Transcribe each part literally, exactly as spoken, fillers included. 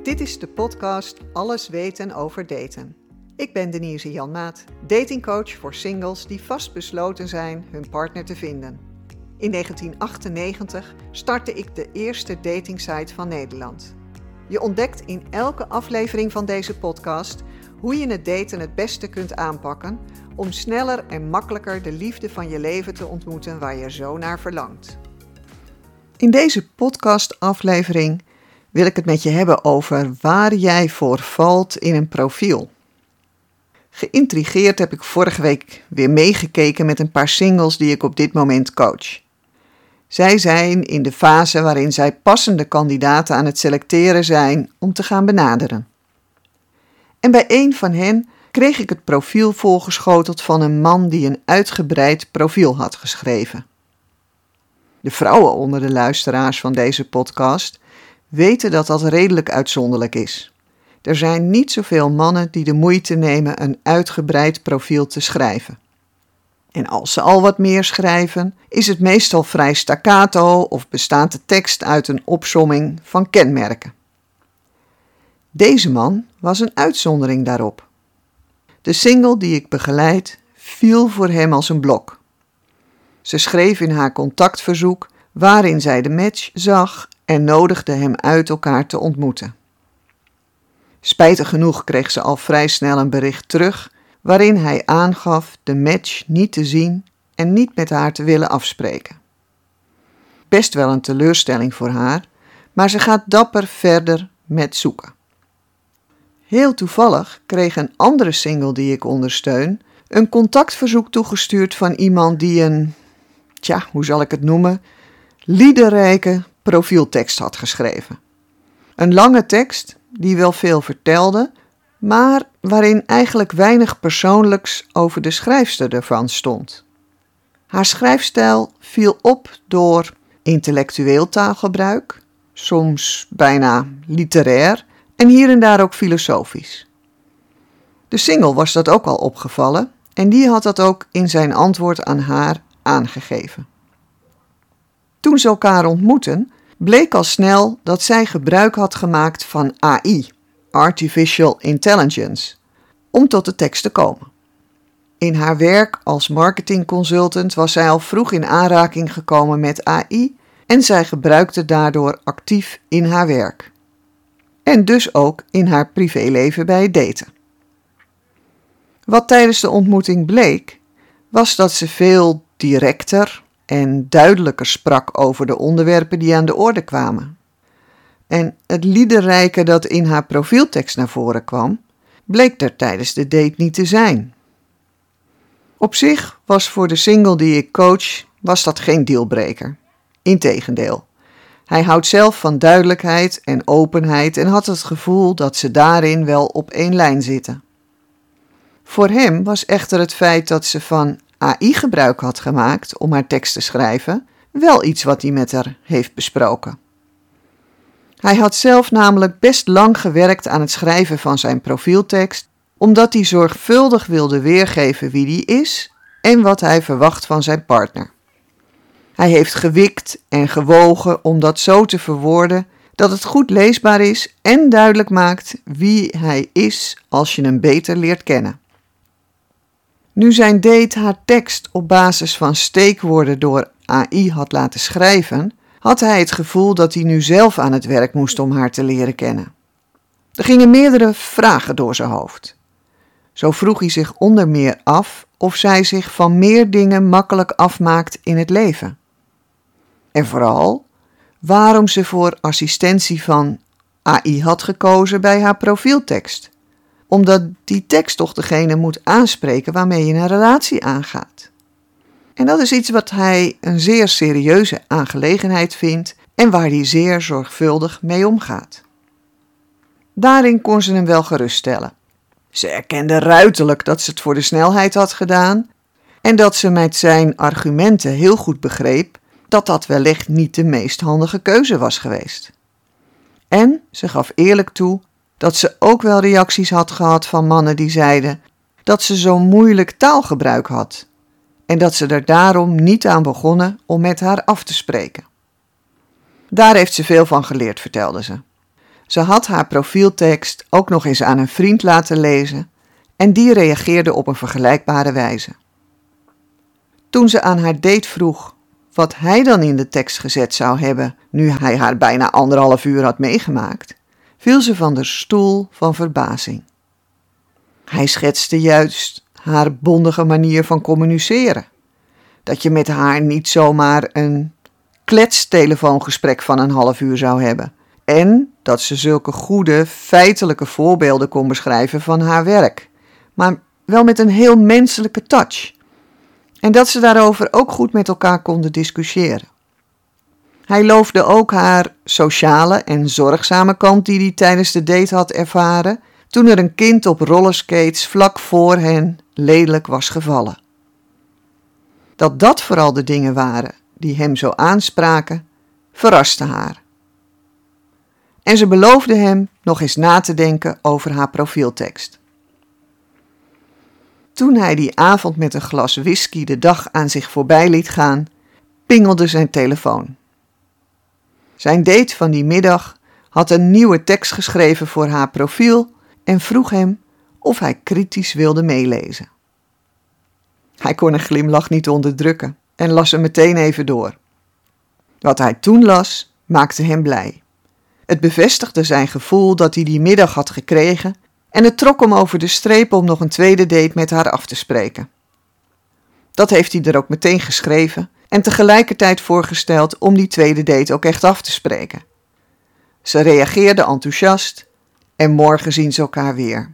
Dit is de podcast Alles weten over daten. Ik ben Denise Janmaat, datingcoach voor singles die vastbesloten zijn hun partner te vinden. In negentien achtennegentig startte ik de eerste datingsite van Nederland. Je ontdekt in elke aflevering van deze podcast hoe je het daten het beste kunt aanpakken om sneller en makkelijker de liefde van je leven te ontmoeten waar je zo naar verlangt. In deze podcastaflevering wil ik het met je hebben over waar jij voor valt in een profiel. Geïntrigeerd heb ik vorige week weer meegekeken met een paar singles die ik op dit moment coach. Zij zijn in de fase waarin zij passende kandidaten aan het selecteren zijn om te gaan benaderen. En bij een van hen kreeg ik het profiel voorgeschoteld van een man die een uitgebreid profiel had geschreven. De vrouwen onder de luisteraars van deze podcast weten dat dat redelijk uitzonderlijk is. Er zijn niet zoveel mannen die de moeite nemen een uitgebreid profiel te schrijven. En als ze al wat meer schrijven, is het meestal vrij staccato of bestaat de tekst uit een opsomming van kenmerken. Deze man was een uitzondering daarop. De single die ik begeleid viel voor hem als een blok. Ze schreef in haar contactverzoek waarin zij de match zag en nodigde hem uit elkaar te ontmoeten. Spijtig genoeg kreeg ze al vrij snel een bericht terug waarin hij aangaf de match niet te zien en niet met haar te willen afspreken. Best wel een teleurstelling voor haar, maar ze gaat dapper verder met zoeken. Heel toevallig kreeg een andere single die ik ondersteun een contactverzoek toegestuurd van iemand die een, tja, hoe zal ik het noemen, liederrijke profieltekst had geschreven. Een lange tekst die wel veel vertelde, maar waarin eigenlijk weinig persoonlijks over de schrijfster ervan stond. Haar schrijfstijl viel op door intellectueel taalgebruik, soms bijna literair en hier en daar ook filosofisch. De single was dat ook al opgevallen en die had dat ook in zijn antwoord aan haar aangegeven. Toen ze elkaar ontmoetten, bleek al snel dat zij gebruik had gemaakt van A I, Artificial Intelligence, om tot de tekst te komen. In haar werk als marketingconsultant was zij al vroeg in aanraking gekomen met A I en zij gebruikte daardoor actief in haar werk. En dus ook in haar privéleven bij het daten. Wat tijdens de ontmoeting bleek, was dat ze veel directer en duidelijker sprak over de onderwerpen die aan de orde kwamen. En het liederrijke dat in haar profieltekst naar voren kwam, bleek er tijdens de date niet te zijn. Op zich was voor de single die ik coach, was dat geen dealbreaker. Integendeel, hij houdt zelf van duidelijkheid en openheid en had het gevoel dat ze daarin wel op één lijn zitten. Voor hem was echter het feit dat ze van A I gebruik had gemaakt om haar tekst te schrijven, wel iets wat hij met haar heeft besproken. Hij had zelf namelijk best lang gewerkt aan het schrijven van zijn profieltekst, omdat hij zorgvuldig wilde weergeven wie hij is en wat hij verwacht van zijn partner. Hij heeft gewikt en gewogen om dat zo te verwoorden dat het goed leesbaar is en duidelijk maakt wie hij is als je hem beter leert kennen. Nu zijn date haar tekst op basis van steekwoorden door A I had laten schrijven, had hij het gevoel dat hij nu zelf aan het werk moest om haar te leren kennen. Er gingen meerdere vragen door zijn hoofd. Zo vroeg hij zich onder meer af of zij zich van meer dingen makkelijk afmaakt in het leven. En vooral waarom ze voor assistentie van A I had gekozen bij haar profieltekst. Omdat die tekst toch degene moet aanspreken waarmee je een relatie aangaat. En dat is iets wat hij een zeer serieuze aangelegenheid vindt en waar hij zeer zorgvuldig mee omgaat. Daarin kon ze hem wel geruststellen. Ze erkende ruiterlijk dat ze het voor de snelheid had gedaan en dat ze met zijn argumenten heel goed begreep dat dat wellicht niet de meest handige keuze was geweest. En ze gaf eerlijk toe dat ze ook wel reacties had gehad van mannen die zeiden dat ze zo'n moeilijk taalgebruik had en dat ze er daarom niet aan begonnen om met haar af te spreken. Daar heeft ze veel van geleerd, vertelde ze. Ze had haar profieltekst ook nog eens aan een vriend laten lezen en die reageerde op een vergelijkbare wijze. Toen ze aan haar date vroeg wat hij dan in de tekst gezet zou hebben nu hij haar bijna anderhalf uur had meegemaakt, viel ze van de stoel van verbazing. Hij schetste juist haar bondige manier van communiceren. Dat je met haar niet zomaar een kletstelefoongesprek van een half uur zou hebben. En dat ze zulke goede, feitelijke voorbeelden kon beschrijven van haar werk. Maar wel met een heel menselijke touch. En dat ze daarover ook goed met elkaar konden discussiëren. Hij loofde ook haar sociale en zorgzame kant die hij tijdens de date had ervaren, toen er een kind op rollerskates vlak voor hen lelijk was gevallen. Dat dat vooral de dingen waren die hem zo aanspraken, verraste haar. En ze beloofde hem nog eens na te denken over haar profieltekst. Toen hij die avond met een glas whisky de dag aan zich voorbij liet gaan, pingelde zijn telefoon. Zijn date van die middag had een nieuwe tekst geschreven voor haar profiel en vroeg hem of hij kritisch wilde meelezen. Hij kon een glimlach niet onderdrukken en las hem meteen even door. Wat hij toen las, maakte hem blij. Het bevestigde zijn gevoel dat hij die middag had gekregen en het trok hem over de streep om nog een tweede date met haar af te spreken. Dat heeft hij er ook meteen geschreven en tegelijkertijd voorgesteld om die tweede date ook echt af te spreken. Ze reageerde enthousiast en morgen zien ze elkaar weer.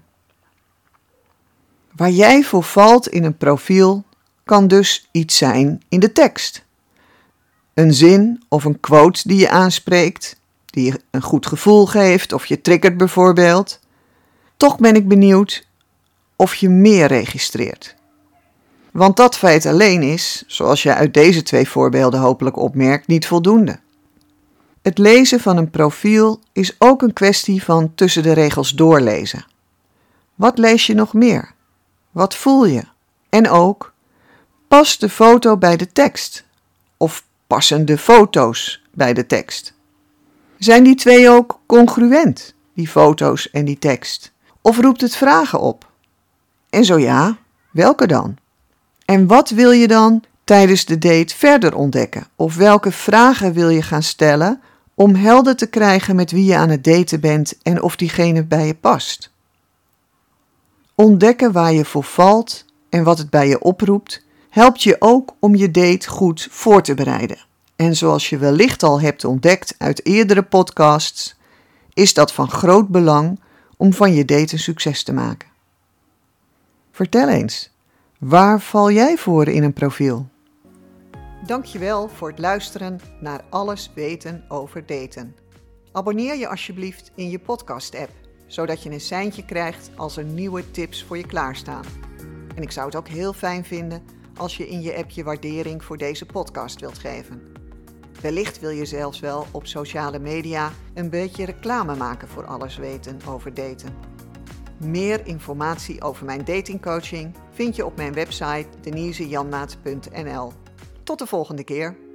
Waar jij voor valt in een profiel kan dus iets zijn in de tekst. Een zin of een quote die je aanspreekt, die je een goed gevoel geeft of je triggert bijvoorbeeld. Toch ben ik benieuwd of je meer registreert. Want dat feit alleen is, zoals je uit deze twee voorbeelden hopelijk opmerkt, niet voldoende. Het lezen van een profiel is ook een kwestie van tussen de regels doorlezen. Wat lees je nog meer? Wat voel je? En ook, past de foto bij de tekst? Of passen de foto's bij de tekst? Zijn die twee ook congruent, die foto's en die tekst? Of roept het vragen op? En zo ja, welke dan? En wat wil je dan tijdens de date verder ontdekken? Of welke vragen wil je gaan stellen om helder te krijgen met wie je aan het daten bent en of diegene bij je past? Ontdekken waar je voor valt en wat het bij je oproept, helpt je ook om je date goed voor te bereiden. En zoals je wellicht al hebt ontdekt uit eerdere podcasts, is dat van groot belang om van je date een succes te maken. Vertel eens, waar val jij voor in een profiel? Dankjewel voor het luisteren naar Alles weten over daten. Abonneer je alsjeblieft in je podcast-app, zodat je een seintje krijgt als er nieuwe tips voor je klaarstaan. En ik zou het ook heel fijn vinden als je in je app je waardering voor deze podcast wilt geven. Wellicht wil je zelfs wel op sociale media een beetje reclame maken voor Alles weten over daten. Meer informatie over mijn datingcoaching vind je op mijn website denise janmaat punt n l. Tot de volgende keer.